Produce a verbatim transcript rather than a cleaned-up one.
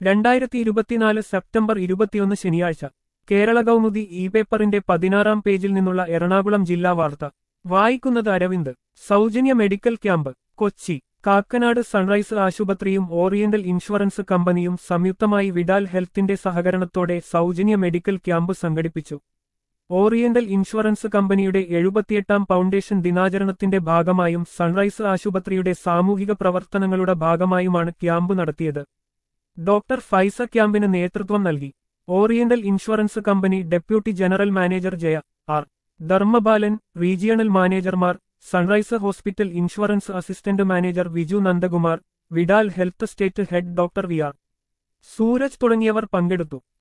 രണ്ടായിരത്തി ഇരുപത്തിനാല് സെപ്റ്റംബർ ഇരുപത്തിയൊന്ന് ശനിയാഴ്ച കേരള കൗമുദി ഇ പേപ്പറിന്റെ പതിനാറാം പേജിൽ നിന്നുള്ള എറണാകുളം ജില്ലാ വാർത്ത വായിക്കുന്നത് അരവിന്ദ്. സൗജന്യ medical camp Kochi. Kakkanad Sunrise ആശുപത്രിയും ഓറിയന്റൽ ഇൻഷുറൻസ് കമ്പനിയും സംയുക്തമായി വിഡാൽ ഹെൽത്തിന്റെ സഹകരണത്തോടെ സൗജന്യ മെഡിക്കൽ ക്യാമ്പ് സംഘടിപ്പിച്ചു. ഓറിയന്റൽ ഇൻഷുറൻസ് കമ്പനിയുടെ എഴുപത്തിയെട്ടാം ഫൗണ്ടേഷൻ ദിനാചരണത്തിന്റെ ഭാഗമായും സൺറൈസ് ആശുപത്രിയുടെ സാമൂഹിക പ്രവർത്തനങ്ങളുടെ ഭാഗമായുമാണ് ക്യാമ്പ് നടത്തിയത്. ഡോക്ടർ ഫൈസ ക്യാമ്പിന് നേതൃത്വം നൽകി. Oriental Insurance company deputy general manager Jaya R Dharmapalan, regional മാനേജർമാർ, Sunrise hospital insurance assistant manager Viju Nandakumar, Vidal Health state head doctor V R Sooraj തുടങ്ങിയവർ പങ്കെടുത്തു.